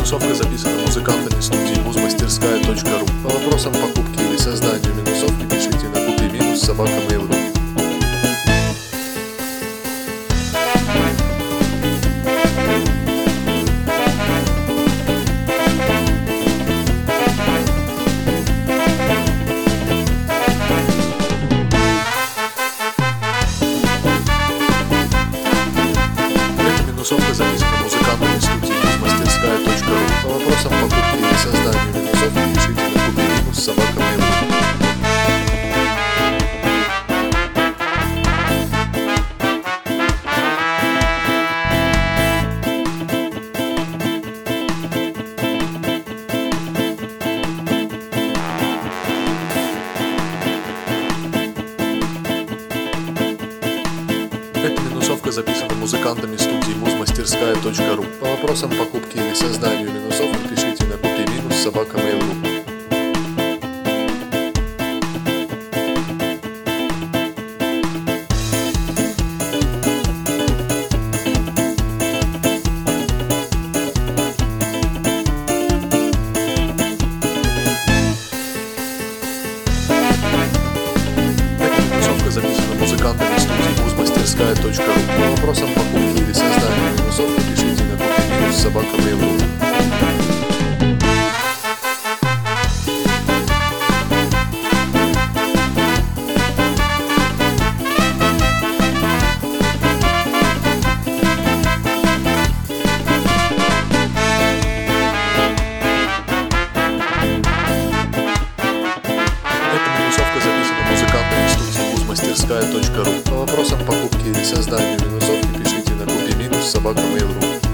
Минусовка записана музыкантами студии muzmasтерская.ru. По вопросам покупки или созданию минусовки пишите на kupi-собака.mail.ru. Минусовка записана музыкантами студии muzmasтерская.ru. По вопросам покупки или созданию минусовки пишите на kupi-собака.mail.ru. Эта минусовка записана музыкантами студии muzmasтерская.ru. По вопросам покупки или созданию минусовки пишите на kupi-собака.mail.ru. Записана музыкантами студии muzmasтерская.ru. По вопросам покупки или созданию минусовки пишите на kupi-собака.mail.ru. Мастерская.ру. По вопросам покупки или созданию минусовки пишите на kupi-собака.mail.ru.